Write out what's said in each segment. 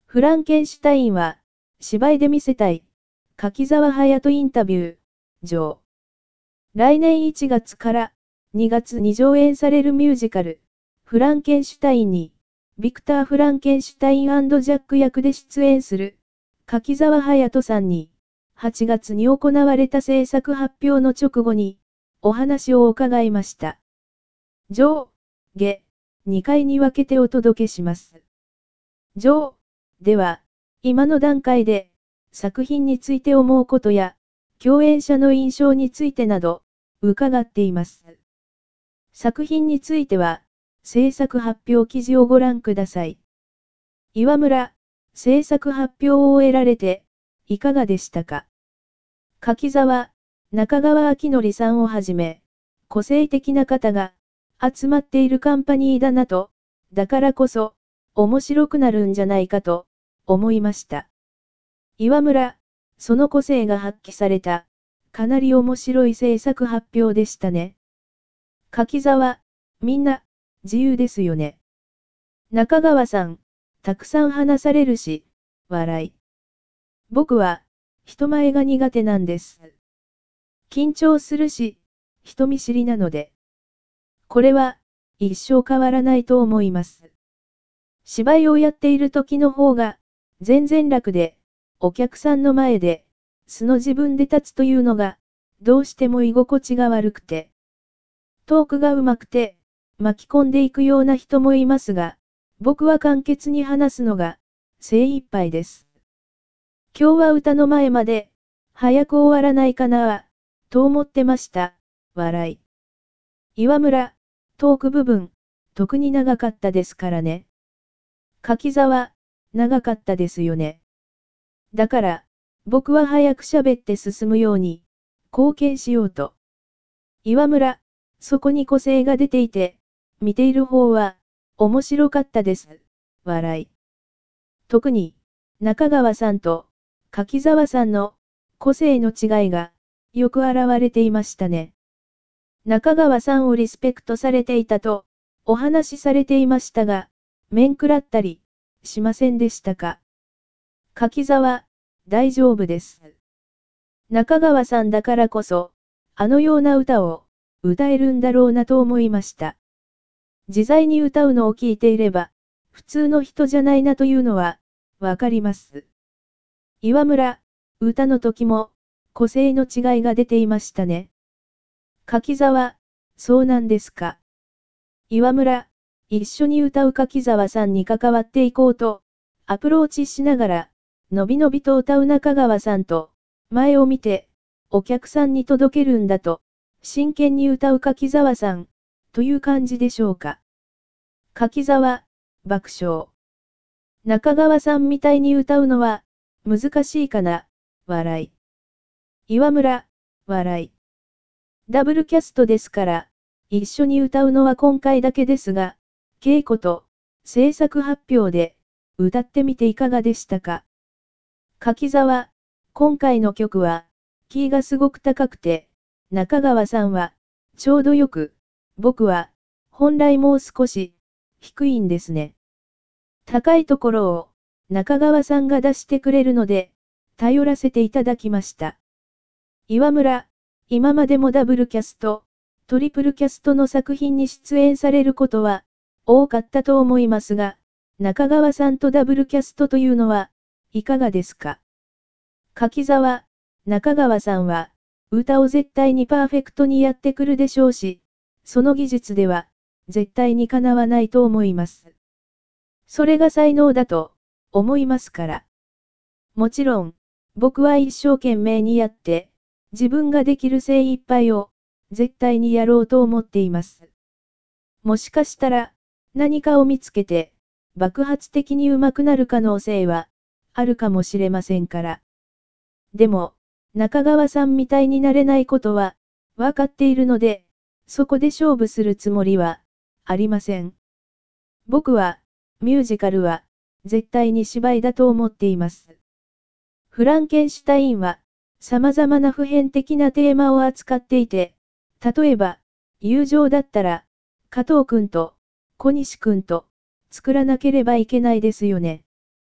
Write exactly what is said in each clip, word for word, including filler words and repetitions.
フランケンシュタインは、芝居で見せたい。柿沢隼人インタビュー、上。来年いちがつからにがつに上演されるミュージカル、フランケンシュタインに、ビクター・フランケンシュタイン&ジャック役で出演する、柿沢隼人さんに、はちがつに行われた制作発表の直後に、お話を伺いました。上、下、にかいに分けてお届けします。上、では、今の段階で、作品について思うことや、共演者の印象についてなど、伺っています。作品については、制作発表記事をご覧ください。岩村、制作発表を終えられて、いかがでしたか？柿沢、中川明則さんをはじめ、個性的な方が集まっているカンパニーだなと、だからこそ、面白くなるんじゃないかと、思いました。岩村、その個性が発揮された、かなり面白い制作発表でしたね。柿沢、みんな、自由ですよね。中川さん、たくさん話されるし、笑い。僕は、人前が苦手なんです。緊張するし、人見知りなので。これは、一生変わらないと思います。芝居をやっている時の方が、全然楽で、お客さんの前で、素の自分で立つというのが、どうしても居心地が悪くて。トークが上手くて、巻き込んでいくような人もいますが、僕は簡潔に話すのが、精一杯です。今日は歌の前まで、早く終わらないかなと思ってました。笑い。岩村、トーク部分、特に長かったですからね。柿沢、長かったですよね。だから、僕は早く喋って進むように、貢献しようと。岩村、そこに個性が出ていて、見ている方は、面白かったです。笑い。特に、中川さんと、柿沢さんの、個性の違いが、よく現れていましたね。中川さんをリスペクトされていたと、お話しされていましたが、面食らったり、しませんでしたか？柿沢、大丈夫です。中川さんだからこそ、あのような歌を、歌えるんだろうなと思いました。自在に歌うのを聞いていれば、普通の人じゃないなというのは、わかります。岩村、歌の時も、個性の違いが出ていましたね。柿沢、そうなんですか。岩村、一緒に歌う柿沢さんに関わっていこうと、アプローチしながら、のびのびと歌う中川さんと、前を見て、お客さんに届けるんだと、真剣に歌う柿沢さん、という感じでしょうか。柿沢、爆笑。中川さんみたいに歌うのは、難しいかな、笑い。岩村、笑い。ダブルキャストですから、一緒に歌うのは今回だけですが、稽古と、制作発表で、歌ってみていかがでしたか？柿沢、今回の曲は、キーがすごく高くて、中川さんは、ちょうどよく、僕は、本来もう少し、低いんですね。高いところを、中川さんが出してくれるので、頼らせていただきました。岩村、今までもダブルキャスト、トリプルキャストの作品に出演されることは、多かったと思いますが、中川さんとダブルキャストというのは、いかがですか？柿沢、中川さんは、歌を絶対にパーフェクトにやってくるでしょうし、その技術では、絶対にかなわないと思います。それが才能だと、思いますから。もちろん、僕は一生懸命にやって、自分ができる精一杯を、絶対にやろうと思っています。もしかしたら、何かを見つけて、爆発的に上手くなる可能性は、あるかもしれませんから。でも、中川さんみたいになれないことは、わかっているので、そこで勝負するつもりは、ありません。僕は、ミュージカルは、絶対に芝居だと思っています。フランケンシュタインは、様々な普遍的なテーマを扱っていて、例えば、友情だったら、加藤くんと、小西くんと、作らなければいけないですよね。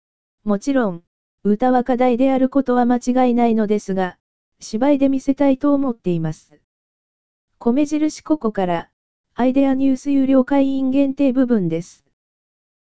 もちろん、歌は課題であることは間違いないのですが、芝居で見せたいと思っています。米印ここから、アイデアニュース有料会員限定部分です。